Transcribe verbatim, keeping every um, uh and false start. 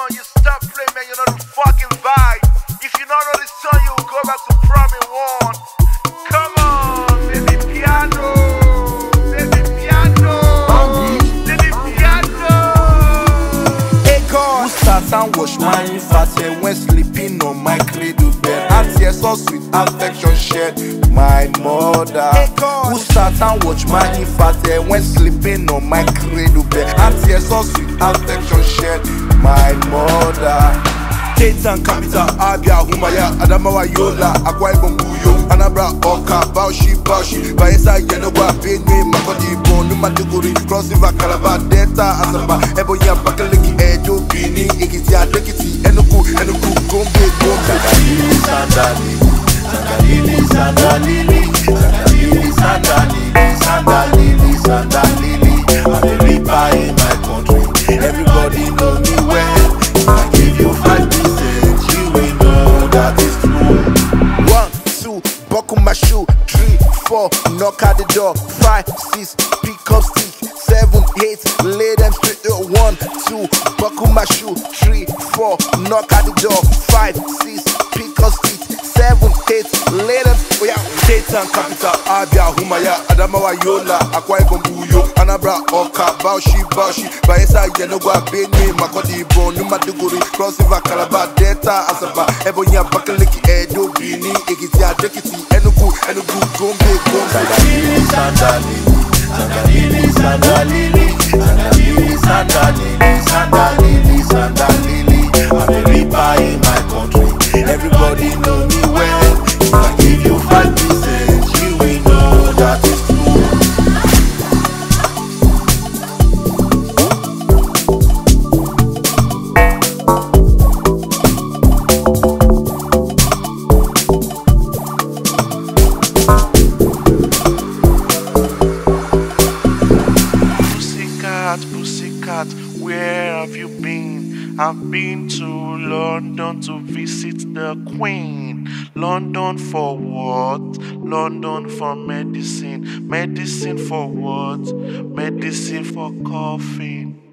on, you stop playing, man. You know the fucking vibe. If you don't know this song, you will go back to primary one. Come on, baby piano, baby piano, baby piano. Hey God, who starts and wash my fast when sleeping on my cradle bed? And tears so sweet affection shared, my mother. Hey God, who starts and watch my fast when sleeping on my cradle bed? And tears so sweet affection shared, my mother. States and capital, Abia, Humaya, Adamawa, Yola, Akwa Ibom, Buyo, Anambra, Oka, Bauchi, Bauchi, Bayelsa, Yenagoa, Benue, Makurdi, Borno, Maiduguri, Cross River, Calabar, Delta, Asaba, Ebonyi, Abakaliki, Edo, Benin, Ekiti, Ado-Ekiti, Enugu, Enugu, Gombe, Gombe. Sandalili, Sandalili, Sandalili, Sandalili, Sandalili, Sandalili, Sandalili. I'm a reaper in my country. Everybody know me well. I give you five percent, you will know that is true. One, two, buckle my shoe. Three, four, knock at the door. Five, six, pick up stick. Seven, eight, lay them straight. One, two, buckle my shoe. Three, four, knock at the door. Five, six, pick up stick. Seven, eight, lay them. Oh yeah, States and capital, Abia, Humaya, Adamawa, Yola, Akwa Ibom, Buyo, Anambra, Oka, Bauchi, Bauchi, Bayelsa, Yenagoa, Benue, Makurdi, Borno, Maiduguri, Cross River, Calabar, Delta, Asaba, Ebonyi, Abakaliki, Edo, Benin, Ekiti, Ado-Ekiti, Enugu, Enugu, Gombe, Gombe. Sandalili, Sandalili, Sandalili, Sandalili, Sandalili, Sandalili, Sandalili, Sandalili. I'm a reaper in my country. Everybody know me well. If I give you five percent, you will know that is true. Pussycat, pussycat, where have you been? I've been to London to visit the Queen. London for what? London for medicine. Medicine for what? Medicine for coughing.